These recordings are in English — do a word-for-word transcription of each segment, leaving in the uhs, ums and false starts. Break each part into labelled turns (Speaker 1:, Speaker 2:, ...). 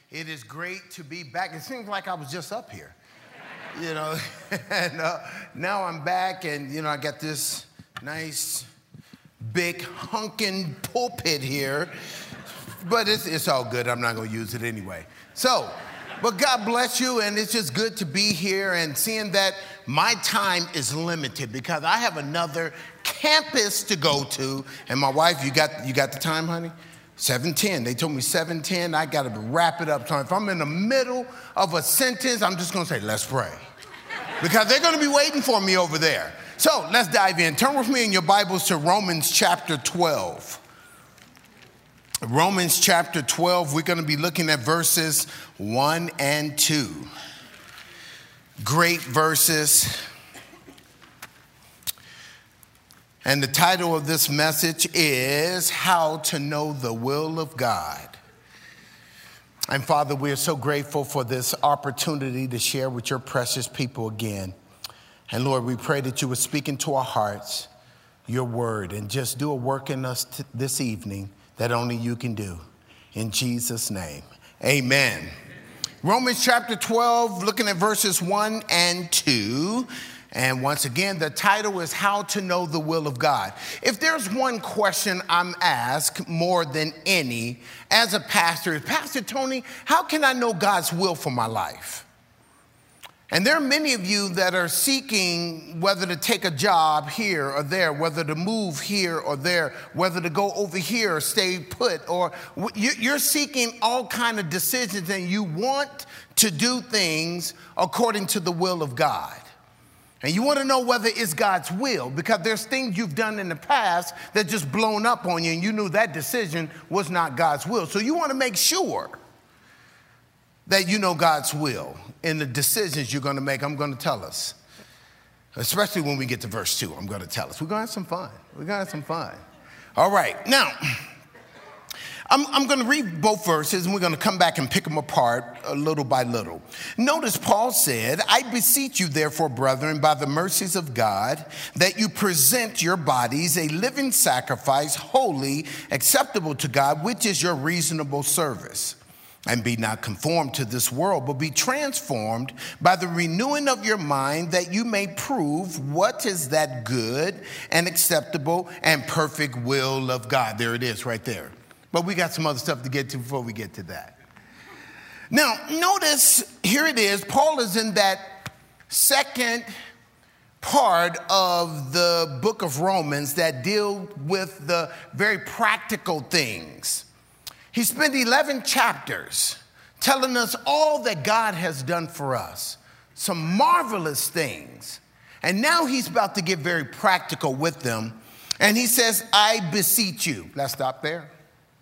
Speaker 1: It is great to be back. It seems like I was just up here, you know, and uh, now I'm back and, you know, I got this nice big hunkin' pulpit here, but it's, it's all good. I'm not going to use it anyway. So, but God bless you, and it's just good to be here and seeing that my time is limited because I have another campus to go to. And my wife, you got you got the time, honey? seven ten. They told me seven ten. I got to wrap it up. So if I'm in the middle of a sentence, I'm just going to say, let's pray. Because they're going to be waiting for me over there. So let's dive in. Turn with me in your Bibles to Romans chapter twelve. Romans chapter twelve, we're going to be looking at verses one and two. Great verses. And the title of this message is How to Know the Will of God. And Father, we are so grateful for this opportunity to share with your precious people again. And Lord, we pray that you would speak into our hearts your word and just do a work in us t- this evening that only you can do. In Jesus' name, amen. Romans chapter twelve, looking at verses one and two. And once again, the title is How to Know the Will of God. If there's one question I'm asked more than any as a pastor, is, Pastor Tony, how can I know God's will for my life? And there are many of you that are seeking whether to take a job here or there, whether to move here or there, whether to go over here or stay put, or you're seeking all kind of decisions and you want to do things according to the will of God. And you want to know whether it's God's will because there's things you've done in the past that just blown up on you and you knew that decision was not God's will. So you want to make sure that you know God's will in the decisions you're going to make. I'm going to tell us, especially when we get to verse two, I'm going to tell us. We're going to have some fun. We're going to have some fun. All right. Now, I'm, I'm going to read both verses, and we're going to come back and pick them apart a little by little. Notice Paul said, I beseech you, therefore, brethren, by the mercies of God, that you present your bodies a living sacrifice, holy, acceptable to God, which is your reasonable service. And be not conformed to this world, but be transformed by the renewing of your mind, that you may prove what is that good and acceptable and perfect will of God. There it is right there. But we got some other stuff to get to before we get to that. Now, notice, here it is. Paul is in that second part of the book of Romans that deal with the very practical things. He spent eleven chapters telling us all that God has done for us, some marvelous things. And now he's about to get very practical with them. And he says, I beseech you. Let's stop there.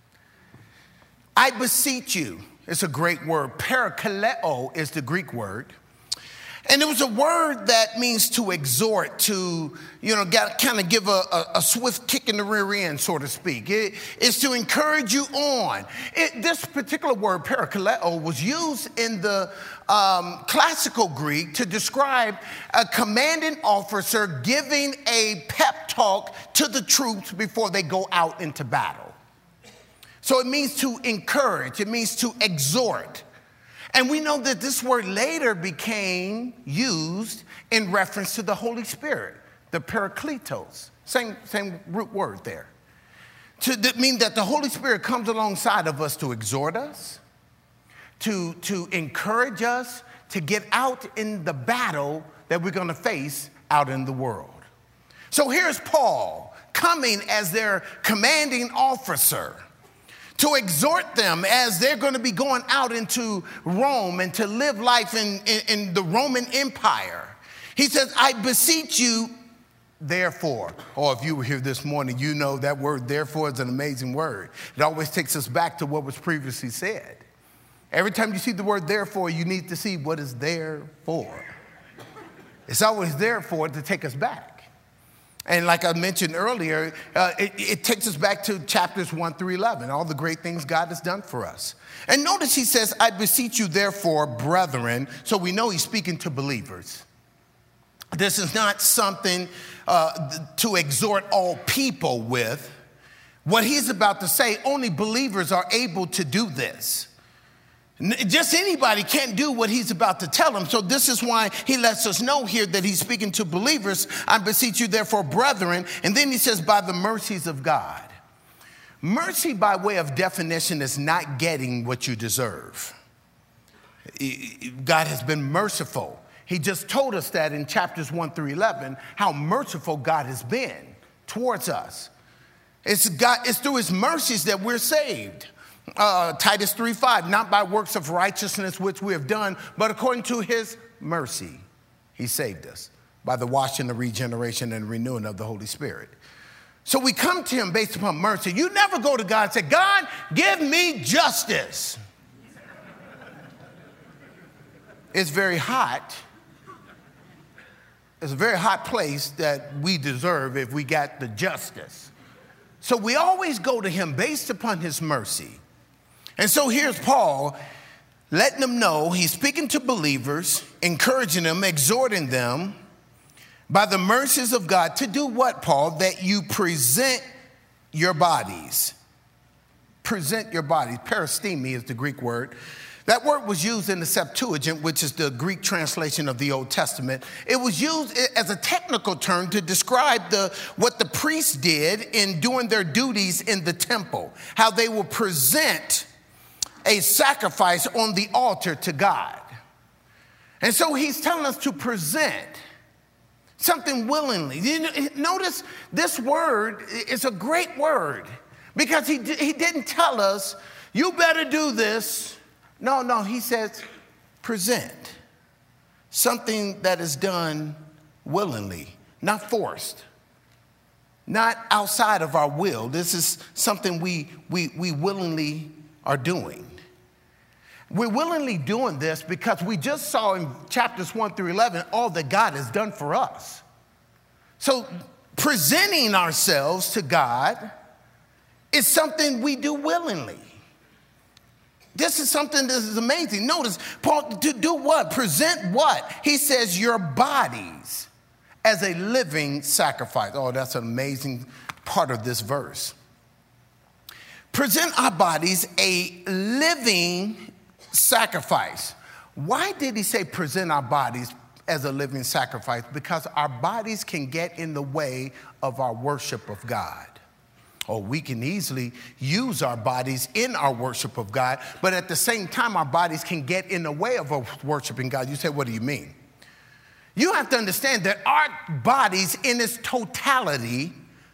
Speaker 1: I beseech you. It's a great word. Parakaleo is the Greek word. And it was a word that means to exhort, to, you know, kind of give a, a, a swift kick in the rear end, so to speak. It is to encourage you on. It, this particular word, parakaleo, was used in the um, classical Greek to describe a commanding officer giving a pep talk to the troops before they go out into battle. So it means to encourage. It means to exhort. And we know that this word later became used in reference to the Holy Spirit, the parakletos, same, same root word there. To mean that the Holy Spirit comes alongside of us to exhort us, to, to encourage us, to get out in the battle that we're going to face out in the world. So here's Paul coming as their commanding officer to exhort them as they're going to be going out into Rome and to live life in, in, in the Roman Empire. He says, I beseech you, therefore. Or if you were here this morning, you know that word therefore is an amazing word. It always takes us back to what was previously said. Every time you see the word therefore, you need to see what is there for. It's always there for to take us back. And like I mentioned earlier, uh, it, it takes us back to chapters one through eleven, all the great things God has done for us. And notice he says, I beseech you, therefore, brethren. So we know he's speaking to believers. This is not something uh, to exhort all people with. What he's about to say, only believers are able to do this. Just anybody can't do what he's about to tell them. So this is why he lets us know here that he's speaking to believers. I beseech you, therefore, brethren. And then he says, by the mercies of God. Mercy, by way of definition, is not getting what you deserve. God has been merciful. He just told us that in chapters one through eleven, how merciful God has been towards us. It's, God, it's through his mercies that we're saved. Uh, Titus three five, not by works of righteousness which we have done, but according to his mercy, he saved us by the washing, the regeneration, and renewing of the Holy Spirit. So we come to him based upon mercy. You never go to God and say, God, give me justice. It's very hot. It's a very hot place that we deserve if we got the justice. So we always go to him based upon his mercy. And so here's Paul letting them know, he's speaking to believers, encouraging them, exhorting them by the mercies of God to do what, Paul? That you present your bodies. Present your bodies. Paristemi is the Greek word. That word was used in the Septuagint, which is the Greek translation of the Old Testament. It was used as a technical term to describe the, what the priests did in doing their duties in the temple, how they would present a sacrifice on the altar to God. And so he's telling us to present something willingly. You know, notice this word is a great word because he, he didn't tell us, you better do this. No, no, he says present something that is done willingly, not forced, not outside of our will. This is something we, we, we willingly are doing. We're willingly doing this because we just saw in chapters one through eleven all that God has done for us. So presenting ourselves to God is something we do willingly. This is something that is amazing. Notice, Paul, to do what? Present what? He says your bodies as a living sacrifice. Oh, that's an amazing part of this verse. Present our bodies a living sacrifice. Why did he say present our bodies as a living sacrifice? Because our bodies can get in the way of our worship of God. Or we can easily use our bodies in our worship of God, but at the same time, our bodies can get in the way of our worshiping God. You say, what do you mean? You have to understand that our bodies in its totality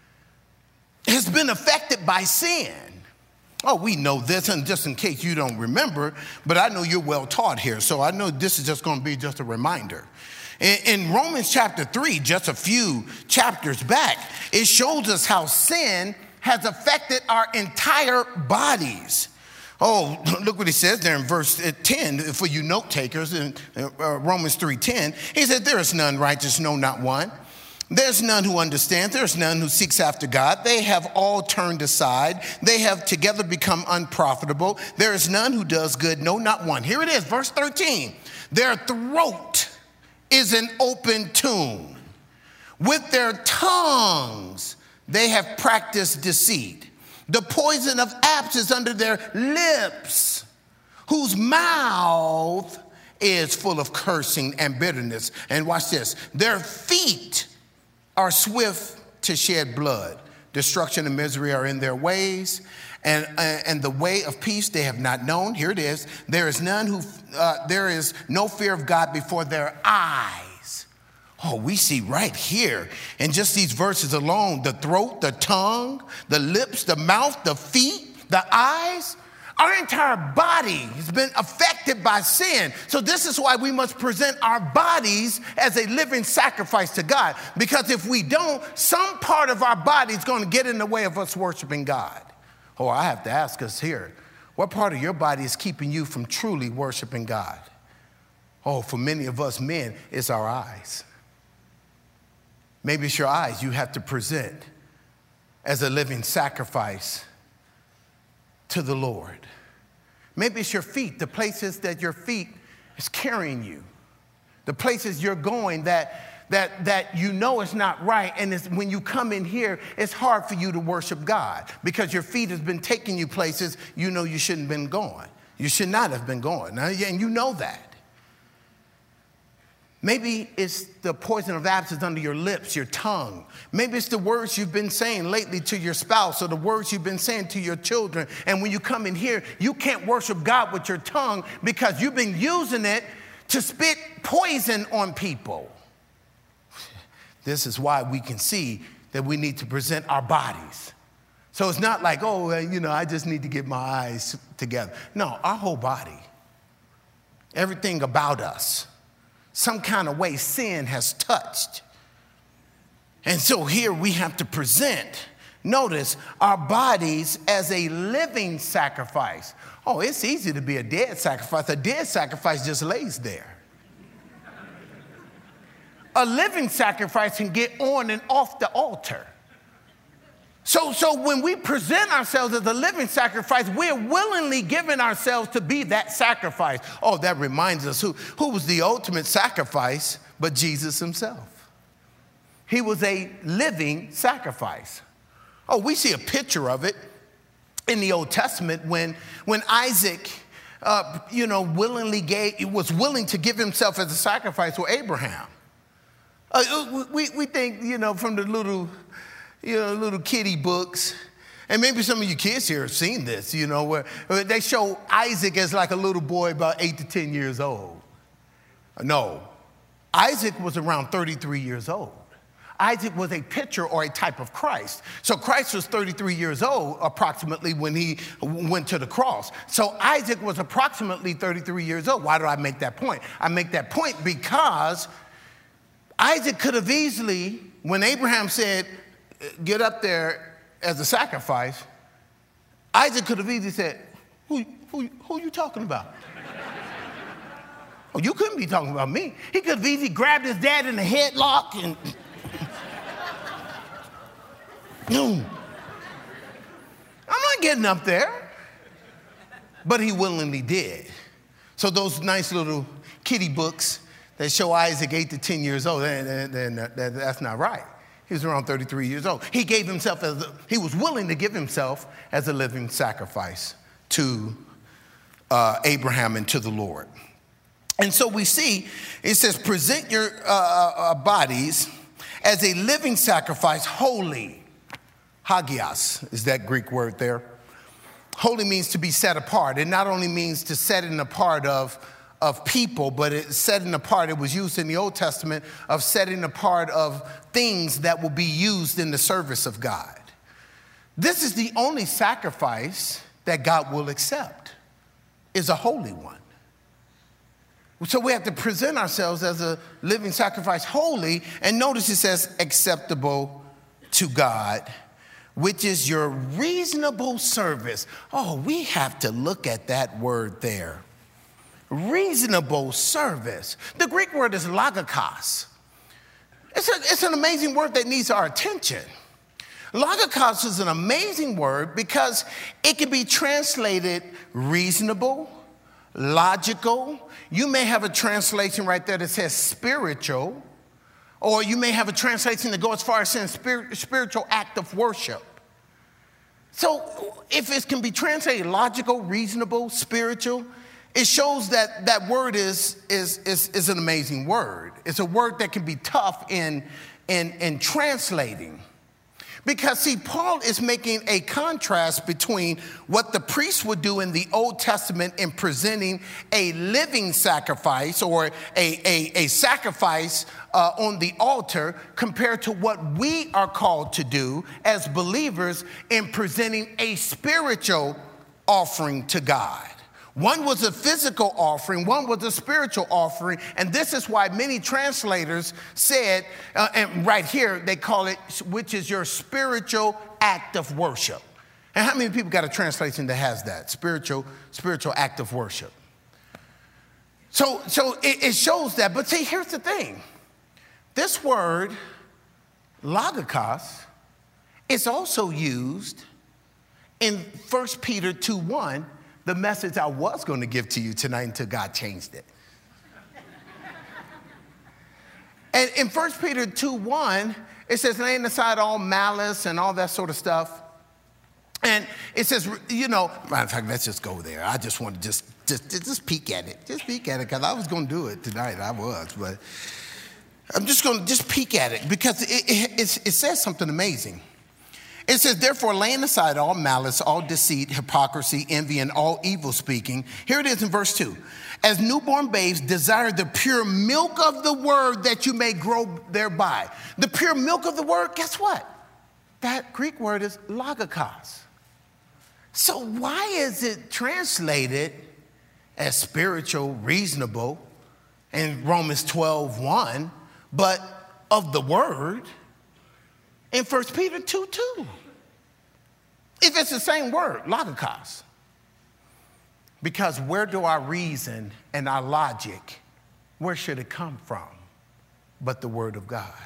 Speaker 1: has been affected by sin. Oh, we know this, and just in case you don't remember, but I know you're well taught here, so I know this is just going to be just a reminder. In, in Romans chapter three, just a few chapters back, it shows us how sin has affected our entire bodies. Oh, look what he says there in verse ten, for you note takers, in uh, Romans three ten. He said, there is none righteous, no, not one. There's none who understands. There's none who seeks after God. They have all turned aside. They have together become unprofitable. There is none who does good, no, not one. Here it is, verse thirteen. Their throat is an open tomb. With their tongues they have practiced deceit. The poison of apes is under their lips, whose mouth is full of cursing and bitterness. And watch this. Their feet are swift to shed blood. Destruction and misery are in their ways, and, and the way of peace they have not known. Here it is. There is none who, uh, there is no fear of God before their eyes. Oh, we see right here in just these verses alone, the throat, the tongue, the lips, the mouth, the feet, the eyes. Our entire body has been affected by sin. So this is why we must present our bodies as a living sacrifice to God. Because if we don't, some part of our body is going to get in the way of us worshiping God. Oh, I have to ask us here, what part of your body is keeping you from truly worshiping God? Oh, for many of us men, it's our eyes. Maybe it's your eyes you have to present as a living sacrifice to the Lord. Maybe it's your feet, the places that your feet is carrying you, the places you're going that that that you know is not right, and it's, when you come in here, it's hard for you to worship God because your feet has been taking you places you know you shouldn't have been going. You should not have been going. Now, and you know that. Maybe it's the poison of absence under your lips, your tongue. Maybe it's the words you've been saying lately to your spouse or the words you've been saying to your children. And when you come in here, you can't worship God with your tongue because you've been using it to spit poison on people. This is why we can see that we need to present our bodies. So it's not like, oh, uh, you know, I just need to get my eyes together. No, our whole body, everything about us, some kind of way sin has touched. And so here we have to present, notice, our bodies as a living sacrifice. Oh, it's easy to be a dead sacrifice. A dead sacrifice just lays there. A living sacrifice can get on and off the altar. So, so when we present ourselves as a living sacrifice, we're willingly giving ourselves to be that sacrifice. Oh, that reminds us who, who was the ultimate sacrifice but Jesus himself. He was a living sacrifice. Oh, we see a picture of it in the Old Testament when, when Isaac, uh, you know, willingly gave, was willing to give himself as a sacrifice for Abraham. Uh, we, we think, you know, from the little... you know, little kiddie books. And maybe some of you kids here have seen this, you know, where, where they show Isaac as like a little boy about eight to ten years old. No, Isaac was around thirty-three years old. Isaac was a picture or a type of Christ. So Christ was thirty-three years old approximately when he went to the cross. So Isaac was approximately thirty-three years old. Why do I make that point? I make that point because Isaac could have easily, when Abraham said, get up there as a sacrifice, Isaac could have easily said, who, who, who are you talking about? Oh, you couldn't be talking about me. He could have easily grabbed his dad in a headlock and... no. I'm not getting up there. But he willingly did. So those nice little kiddie books that show Isaac eight to ten years old, then, then, then, that's not right. He was around thirty-three years old. He gave himself as a, he was willing to give himself as a living sacrifice to uh, Abraham and to the Lord. And so we see, it says, present your uh, uh, bodies as a living sacrifice, holy. Hagios is that Greek word there. Holy means to be set apart. It not only means to set it apart of of people, but it's setting apart. It was used in the Old Testament of setting apart of things that will be used in the service of God. This is the only sacrifice that God will accept, is a holy one. So we have to present ourselves as a living sacrifice, holy, and notice it says acceptable to God, which is your reasonable service. Oh, we have to look at that word there. Reasonable service. The Greek word is logikos. It's, a, it's an amazing word that needs our attention. Logikos is an amazing word because it can be translated reasonable, logical. You may have a translation right there that says spiritual, or you may have a translation that goes as far as saying spirit, spiritual act of worship. So if it can be translated logical, reasonable, spiritual, it shows that that word is, is, is, is an amazing word. It's a word that can be tough in, in, in translating. Because, see, Paul is making a contrast between what the priests would do in the Old Testament in presenting a living sacrifice or a, a, a sacrifice uh, on the altar compared to what we are called to do as believers in presenting a spiritual offering to God. One was a physical offering, one was a spiritual offering, and this is why many translators said, uh, and right here they call it, which is your spiritual act of worship. And how many people got a translation that has that, spiritual, spiritual act of worship? So, so it, it shows that, but see, here's the thing. This word, logikos, is also used in First Peter two one, the message I was going to give to you tonight until God changed it. And in First Peter two one, it says, laying aside all malice and all that sort of stuff. And It says, you know, matter of fact, let's just go there. I just want to just, just, just peek at it. Just peek at it, because I was going to do it tonight. I was, but I'm just going to just peek at it because it, it, it, it says something amazing. It says, therefore, laying aside all malice, all deceit, hypocrisy, envy, and all evil speaking. Here it is in verse two. As newborn babes, desire the pure milk of the word that you may grow thereby. The pure milk of the word, guess what? That Greek word is logikos. So why is it translated as spiritual, reasonable in Romans twelve one, but of the word in First Peter two two? If it's the same word, logikos. Because where do our reason and our logic, where should it come from but the word of God?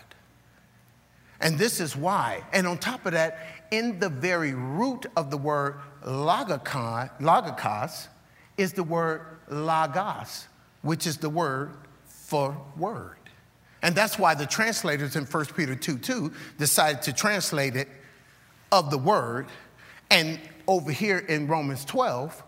Speaker 1: And this is why. And on top of that, in the very root of the word logikon, logikos is the word logos, which is the word for word. And that's why the translators in First Peter two two decided to translate it of the word, and over here in Romans twelve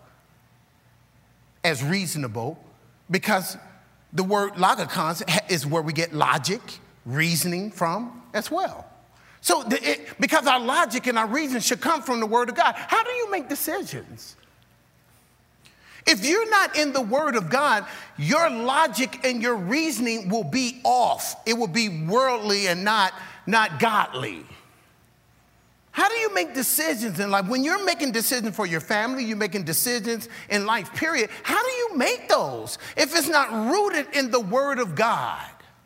Speaker 1: as reasonable, because the word logikos is where we get logic, reasoning from as well. So the, it, because our logic and our reason should come from the word of God. How do you make decisions? If you're not in the word of God, your logic and your reasoning will be off. It will be worldly and not, not godly. How do you make decisions in life? When you're making decisions for your family, you're making decisions in life, period. How do you make those if it's not rooted in the word of God?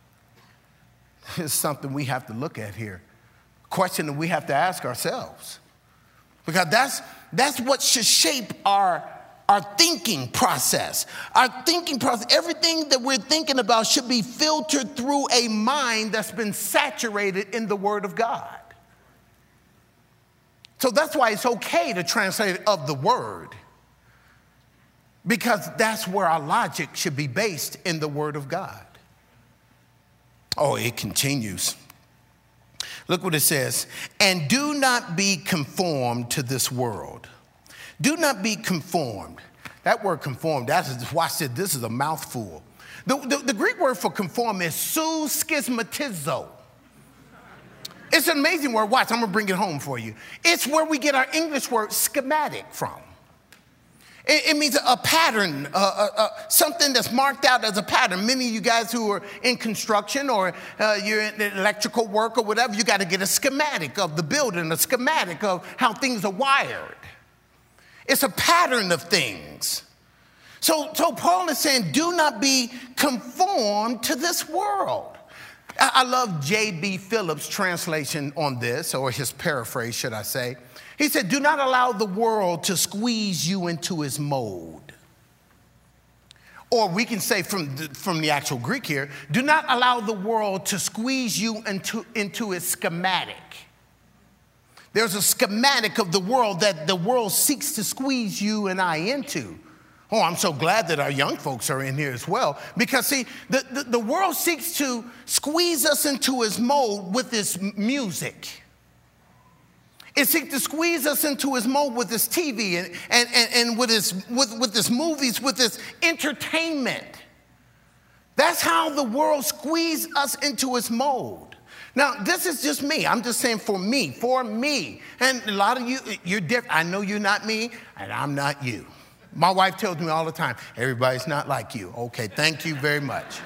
Speaker 1: It's something we have to look at here. Question that we have to ask ourselves. Because that's, that's what should shape our, our thinking process. Our thinking process, everything that we're thinking about should be filtered through a mind that's been saturated in the word of God. So that's why it's okay to translate it of the word, because that's where our logic should be based, in the word of God. Oh, it continues. Look what it says. And do not be conformed to this world. Do not be conformed. That word conformed, that's, watch this, this is a mouthful. The, the, the Greek word for conform is sou schismatizo. It's an amazing word. Watch, I'm going to bring it home for you. It's where we get our English word schematic from. It, it means a pattern, uh, uh, uh, something that's marked out as a pattern. Many of you guys who are in construction or uh, you're in electrical work or whatever, you got to get a schematic of the building, a schematic of how things are wired. It's a pattern of things. So, so Paul is saying, do not be conformed to this world. I love J B Phillips' translation on this, or his paraphrase, should I say. He said, do not allow the world to squeeze you into its mold. Or we can say from the, from the actual Greek here, do not allow the world to squeeze you into, into its schematic. There's a schematic of the world that the world seeks to squeeze you and I into. Oh, I'm so glad that our young folks are in here as well. Because, see, the, the, the world seeks to squeeze us into its mold with its music. It seeks to squeeze us into its mold with its T V and, and, and, and with, its, with, with its movies, with its entertainment. That's how the world squeezes us into its mold. Now, this is just me. I'm just saying for me, for me. And a lot of you, you're different. I know you're not me, and I'm not you. My wife tells me all the time, everybody's not like you. Okay, thank you very much.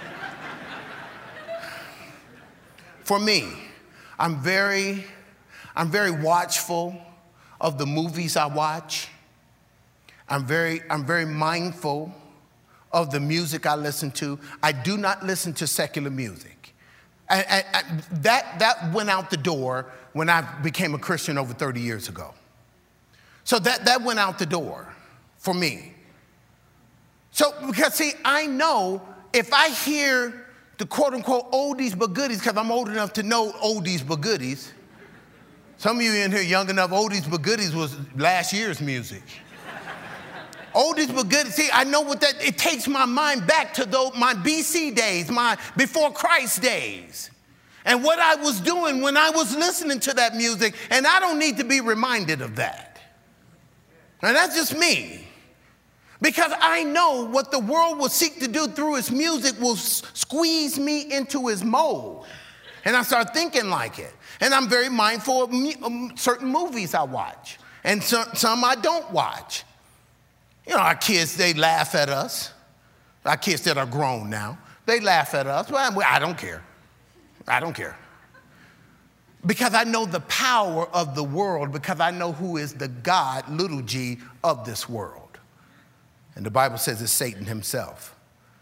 Speaker 1: For me, I'm very, I'm very watchful of the movies I watch. I'm very, I'm very mindful of the music I listen to. I do not listen to secular music. I, I, I, that, that went out the door when I became a Christian over thirty years ago. So that, that went out the door for me. So, because see, I know if I hear the quote unquote oldies but goodies, because I'm old enough to know oldies but goodies. Some of you in here young enough, oldies but goodies was last year's music. Oldies but goodies, see, I know what that, it takes my mind back to those, my B C days, my before Christ days. And what I was doing when I was listening to that music, and I don't need to be reminded of that. And that's just me. Because I know what the world will seek to do through its music will s- squeeze me into its mold. And I start thinking like it. And I'm very mindful of mu- um, certain movies I watch. And so, some I don't watch. You know, our kids, they laugh at us. Our kids that are grown now, they laugh at us. Well, I don't care. I don't care. Because I know the power of the world, because I know who is the God, little g, of this world. And the Bible says it's Satan himself.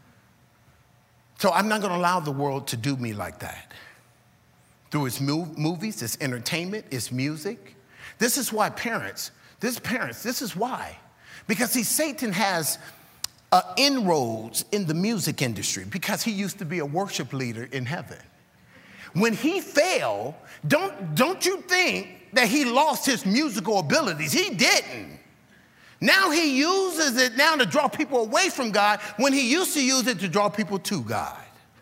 Speaker 1: So I'm not going to allow the world to do me like that. Through its movies, its entertainment, its music. This is why parents, this parents, this is why. Because see, Satan has uh, inroads in the music industry because he used to be a worship leader in heaven. When he fell, don't, don't you think that he lost his musical abilities. He didn't. Now he uses it now to draw people away from God when he used to use it to draw people to God.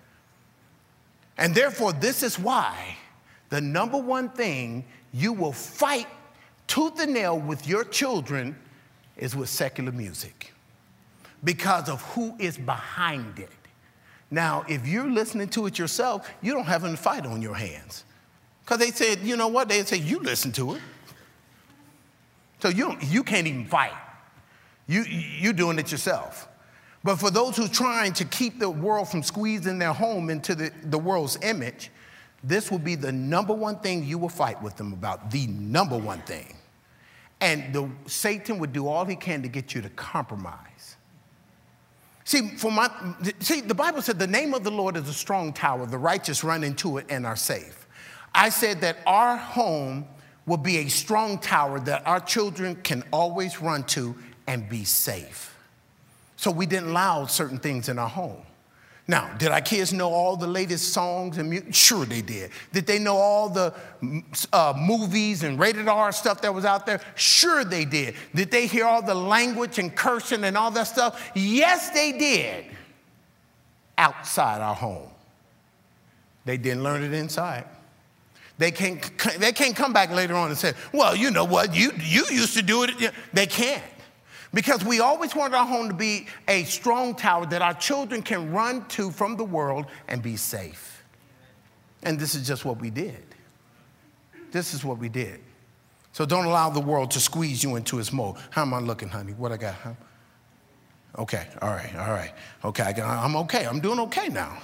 Speaker 1: And therefore, this is why the number one thing you will fight tooth and nail with your children is with secular music because of who is behind it. Now, if you're listening to it yourself, you don't have a fight on your hands. Because they said, you know what? They say, you listen to it. So you, don't, you can't even fight. You, you're doing it yourself. But for those who are trying to keep the world from squeezing their home into the, the world's image, this will be the number one thing you will fight with them about, the number one thing. And the, Satan would do all he can to get you to compromise. See, for my, see, the Bible said the name of the Lord is a strong tower. The righteous run into it and are safe. I said that our home will be a strong tower that our children can always run to and be safe. So we didn't allow certain things in our home. Now, did our kids know all the latest songs and music? Sure they did. Did they know all the uh, movies and rated R stuff that was out there? Sure they did. Did they hear all the language and cursing and all that stuff? Yes, they did. Outside our home. They didn't learn it inside. They can't, they can't come back later on and say, well, you know what, you, you used to do it. They can't. Because we always wanted our home to be a strong tower that our children can run to from the world and be safe. And this is just what we did. This is what we did. So don't allow the world to squeeze you into its mold. How am I looking, honey? What I got? Huh? Okay, all right, all right. Okay, I got, I'm okay. I'm doing okay now.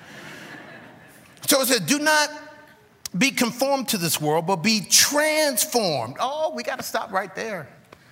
Speaker 1: So it said, do not be conformed to this world, but be transformed. Oh, we got to stop right there.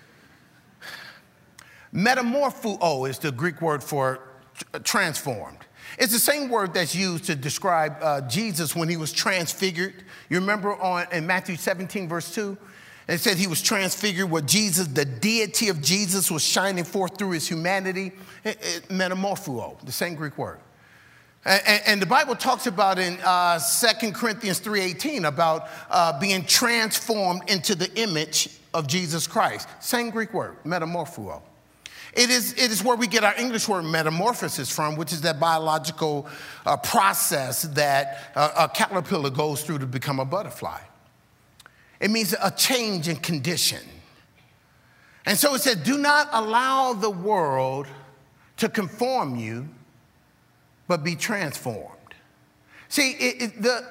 Speaker 1: Metamorpho is the Greek word for transformed. It's the same word that's used to describe uh, Jesus when he was transfigured. You remember on in Matthew seventeen, verse two? It said he was transfigured where Jesus, the deity of Jesus, was shining forth through his humanity. It, it, metamorpho, the same Greek word. And, and the Bible talks about in uh, Second Corinthians three eighteen about uh, being transformed into the image of Jesus Christ. Same Greek word, metamorpho. It is, it is where we get our English word metamorphosis from, which is that biological uh, process that uh, a caterpillar goes through to become a butterfly. It means a change in condition. And so it said, do not allow the world to conform you, but be transformed. See, it, it, the,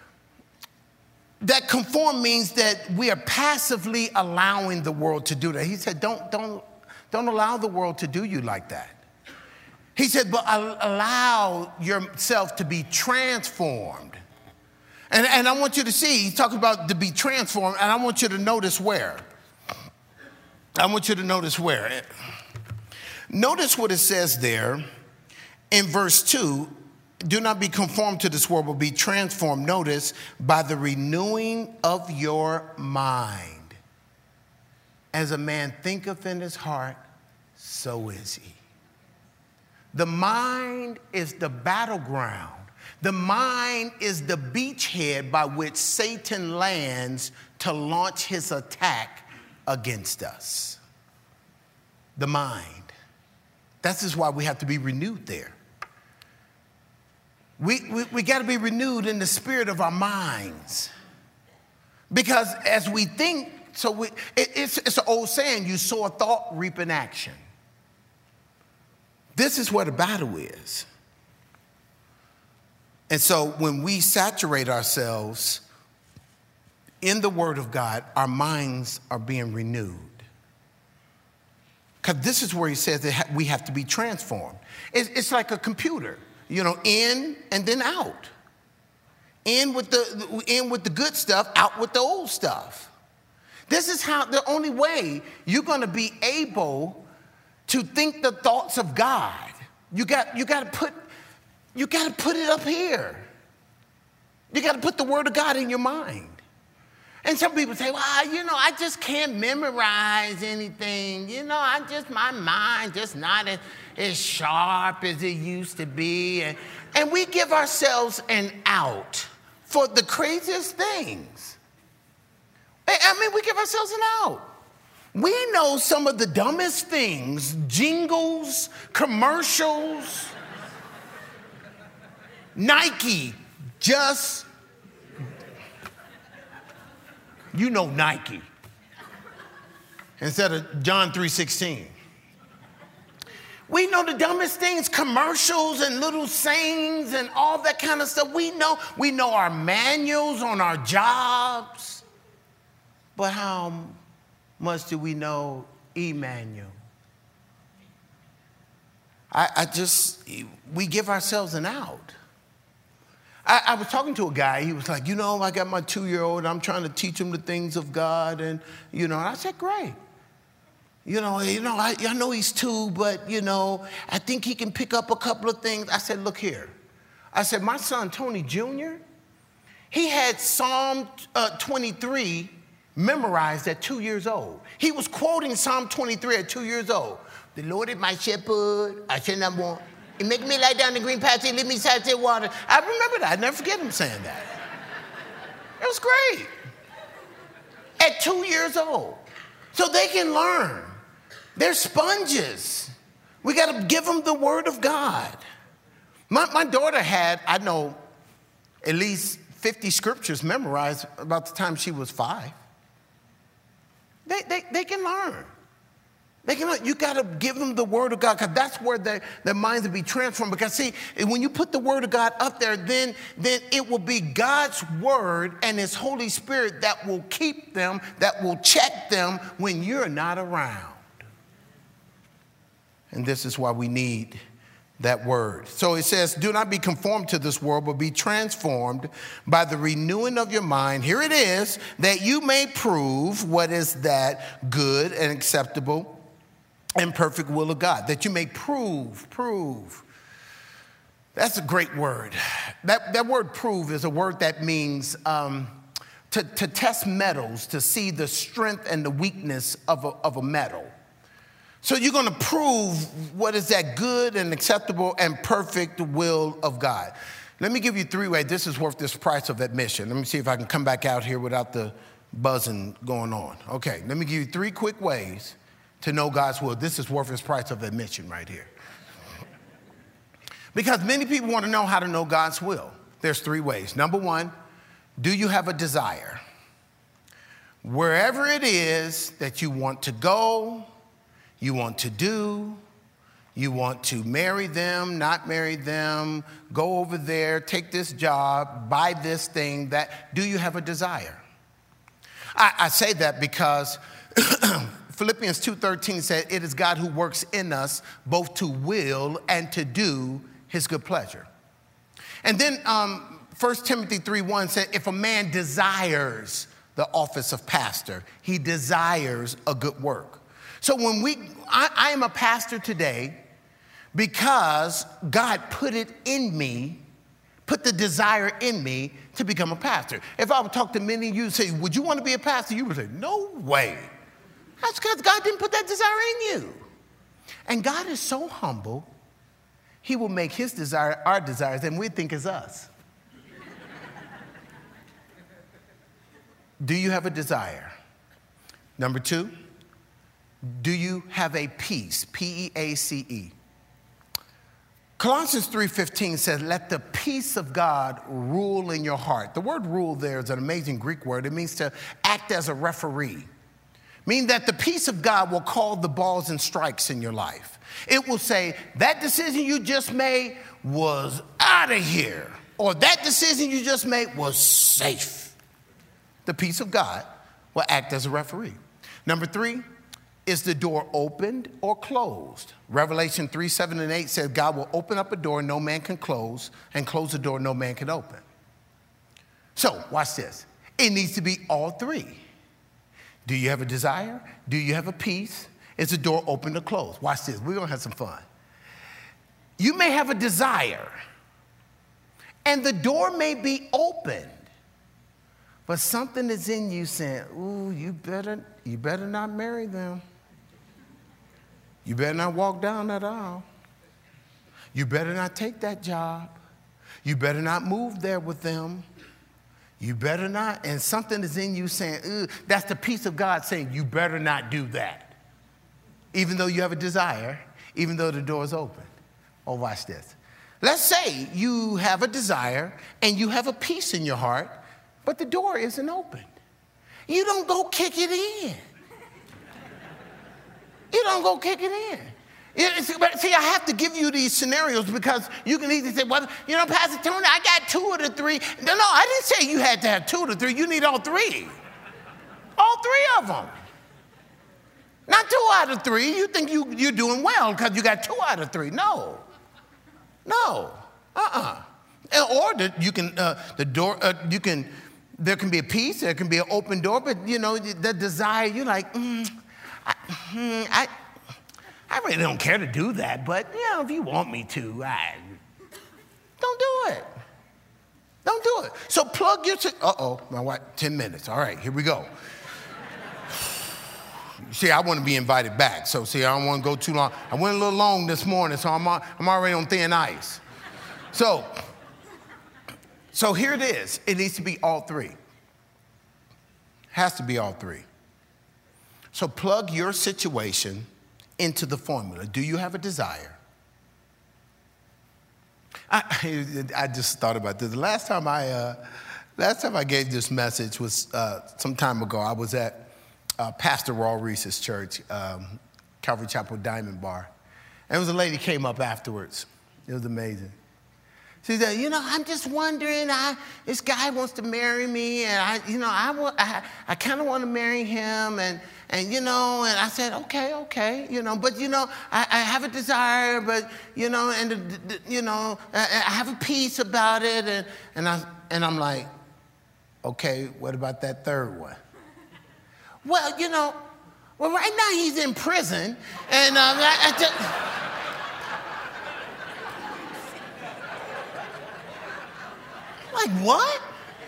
Speaker 1: that conform means that we are passively allowing the world to do that. He said, don't, don't, don't allow the world to do you like that. He said, but allow yourself to be transformed. And, and I want you to see, he talks about to be transformed, and I want you to notice where. I want you to notice where. Notice what it says there in verse two. Do not be conformed to this world, but be transformed. Notice, by the renewing of your mind. As a man thinketh in his heart, so is he. The mind is the battleground. The mind is the beachhead by which Satan lands to launch his attack against us. The mind. This is why we have to be renewed there. We, we, we got to be renewed in the spirit of our minds. Because as we think So we, it, it's, it's an old saying, you sow a thought, reap an action. This is where the battle is. And so when we saturate ourselves in the Word of God, our minds are being renewed. Because this is where he says that we have to be transformed. It's, it's like a computer, you know, in and then out. In with the in with the good stuff, out with the old stuff. This is how the only way you're going to be able to think the thoughts of God. You got you got to put you got to put it up here. You got to put the Word of God in your mind. And some people say, well, you know, I just can't memorize anything. You know, I just, my mind just not as, as sharp as it used to be. And, and we give ourselves an out for the craziest things. I mean, we give ourselves an out. We know some of the dumbest things, jingles, commercials. Nike, just, you know Nike, instead of John three sixteen. We know the dumbest things, commercials and little sayings and all that kind of stuff. We know, we know our manuals on our jobs. But how much do we know Emmanuel? I, I just, we give ourselves an out. I, I was talking to a guy, he was like, you know, I got my two-year-old, I'm trying to teach him the things of God, and, you know, and I said, great. You know, you know, I, I know he's two, but, you know, I think he can pick up a couple of things. I said, look here. I said, my son, Tony Junior, he had Psalm uh, twenty-three memorized at two years old. He was quoting Psalm twenty-three at two years old. The Lord is my shepherd, I shall not want. He make me lie down in the green pasture, lead me beside the water. I remember that. I never forget him saying that. It was great. At two years old. So they can learn. They're sponges. We got to give them the Word of God. My, my daughter had, I know, at least fifty scriptures memorized about the time she was five. They, they, they can learn. They can, you got to give them the Word of God, because that's where their, their minds will be transformed. Because, see, when you put the Word of God up there, then, then it will be God's Word and His Holy Spirit that will keep them, that will check them when you're not around. And this is why we need that Word. So it says, do not be conformed to this world, but be transformed by the renewing of your mind. Here it is, that you may prove what is that good and acceptable and perfect will of God, that you may prove, prove. That's a great word. That, that word prove is a word that means um, to, to test metals, to see the strength and the weakness of a, of a metal. So you're going to prove what is that good and acceptable and perfect will of God. Let me give you three ways. This is worth this price of admission. Let me see if I can come back out here without the buzzing going on. Okay, let me give you three quick ways to know God's will. This is worth its price of admission right here. Because many people want to know how to know God's will. There's three ways. Number one, do you have a desire? Wherever it is that you want to go, you want to do, you want to marry them, not marry them, go over there, take this job, buy this thing, that, do you have a desire? I, I say that because Philippians two thirteen said, it is God who works in us both to will and to do his good pleasure. And then um, First Timothy three one said, if a man desires the office of pastor, he desires a good work. So when we, I, I am a pastor today because God put it in me, put the desire in me to become a pastor. If I would talk to many of you and say, would you want to be a pastor? You would say, no way. That's because God didn't put that desire in you. And God is so humble, he will make his desire our desires, and we think it's us. Do you have a desire? Number two, do you have a peace? P E A C E. Colossians three fifteen says, let the peace of God rule in your heart. The word rule there is an amazing Greek word. It means to act as a referee. Meaning that the peace of God will call the balls and strikes in your life. It will say, that decision you just made was out of here. Or that decision you just made was safe. The peace of God will act as a referee. Number three, is the door opened or closed? Revelation three, seven, and eight says God will open up a door no man can close and close a door no man can open. So watch this. It needs to be all three. Do you have a desire? Do you have a peace? Is the door open or closed? Watch this. We're going to have some fun. You may have a desire, and the door may be opened, but something is in you saying, ooh, you better, you better not marry them. You better not walk down that aisle. You better not take that job. You better not move there with them. You better not. And something is in you saying, ugh, that's the peace of God saying, you better not do that. Even though you have a desire, even though the door is open. Oh, watch this. Let's say you have a desire and you have a peace in your heart, but the door isn't open. You don't go kick it in. You don't go kick it in. But see, I have to give you these scenarios because you can easily say, well, you know, Pastor Tony, I got two of the three. No, no, I didn't say you had to have two of the three. You need all three. All three of them. Not two out of three. You think you, you're doing well because you got two out of three. No. No. Uh-uh. Or the, you can, uh, the door, uh, you can, there can be a peace, there can be an open door, but, you know, the desire, you're like, mm, I, mm, I, I really don't care to do that, but, you know, if you want me to, I, don't do it. Don't do it. So plug your, uh-oh, my wife, ten minutes. All right, here we go. See, I want to be invited back, so see, I don't want to go too long. I went a little long this morning, so I'm, I'm already on thin ice. So, so here it is. It needs to be all three. Has to be all three. So plug your situation into the formula. Do you have a desire? I, I just thought about this. The last time I, uh, last time I gave this message was uh, some time ago. I was at uh, Pastor Raul Reese's church, um, Calvary Chapel Diamond Bar. And it was a lady came up afterwards. It was amazing. She said, you know, I'm just wondering, I, this guy wants to marry me, and I, you know, I, I, I kind of want to marry him, and, and, you know, and I said, okay, okay, you know, but, you know, I, I have a desire, but, you know, and, the, the, you know, I, I have a peace about it, and, and, I, and I'm like, okay, what about that third one? Well, you know, well, right now he's in prison, and um, I, I just... Like, what?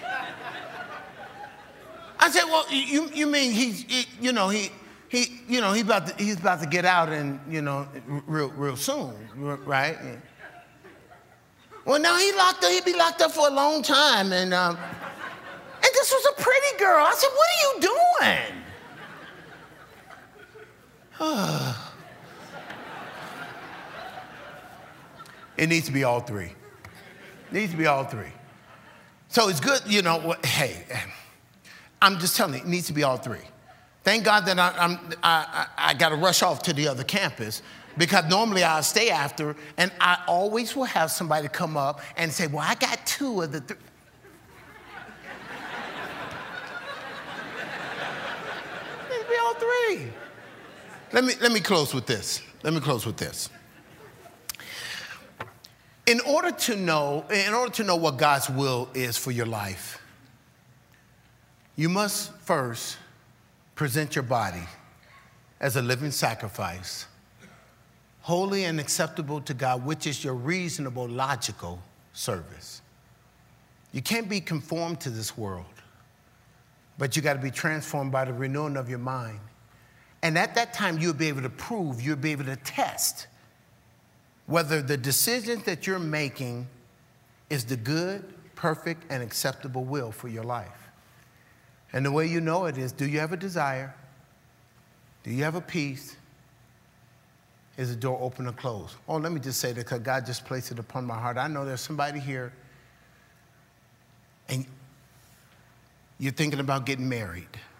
Speaker 1: I said, well, you, you mean he's, he, you know, he, he, you know, he's about to, he's about to get out and, you know, real, real soon, right? Well, no, he locked up, he'd be locked up for a long time. And, um, and this was a pretty girl. I said, what are you doing? It needs to be all three. It needs to be all three. So it's good, you know, hey, I'm just telling you, it needs to be all three. Thank God that I, I'm, I, I, I got to rush off to the other campus because normally I'll stay after, and I always will have somebody come up and say, well, I got two of the three. It needs to be all three. Let me, let me close with this. Let me close with this. In order to know, in order to know what God's will is for your life, you must first present your body as a living sacrifice, holy and acceptable to God, which is your reasonable, logical service. You can't be conformed to this world, but you got to be transformed by the renewing of your mind. And at that time, you'll be able to prove, you'll be able to test whether the decisions that you're making is the good, perfect, and acceptable will for your life. And the way you know it is, do you have a desire? Do you have a peace? Is the door open or closed? Oh, let me just say that because God just placed it upon my heart. I know there's somebody here and you're thinking about getting married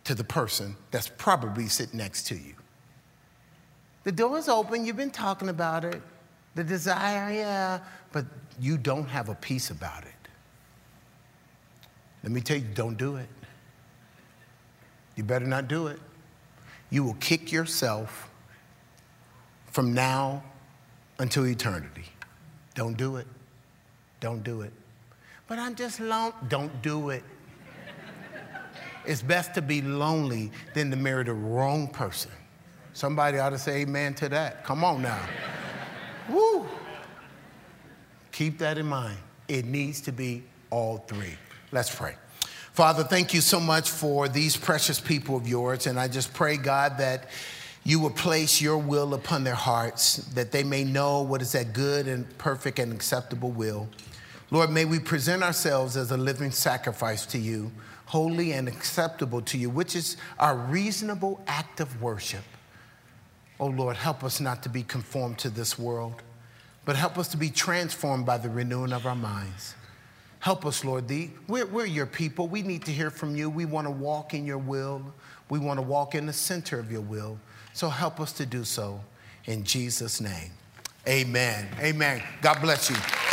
Speaker 1: to the person that's probably sitting next to you. The door is open. You've been talking about it. The desire, yeah, but you don't have a peace about it. Let me tell you, don't do it. You better not do it. You will kick yourself from now until eternity. Don't do it. Don't do it. But I'm just lonely. Don't do it. It's best to be lonely than to marry the wrong person. Somebody ought to say amen to that. Come on now. Woo. Keep that in mind. It needs to be all three. Let's pray. Father, thank you so much for these precious people of yours. And I just pray, God, that you will place your will upon their hearts, that they may know what is that good and perfect and acceptable will. Lord, may we present ourselves as a living sacrifice to you, holy and acceptable to you, which is our reasonable act of worship. Oh, Lord, help us not to be conformed to this world, but help us to be transformed by the renewing of our minds. Help us, Lord. The, we're, we're your people. We need to hear from you. We want to walk in your will. We want to walk in the center of your will. So help us to do so in Jesus' name. Amen. Amen. God bless you.